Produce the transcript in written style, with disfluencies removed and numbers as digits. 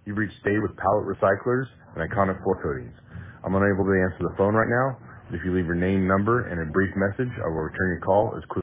You've reached Dave with Pallet Recyclers and Iconic Floor Coatings. I'm unable to answer the phone right now, but if you leave your name, number, and a brief message, I will return your call as quickly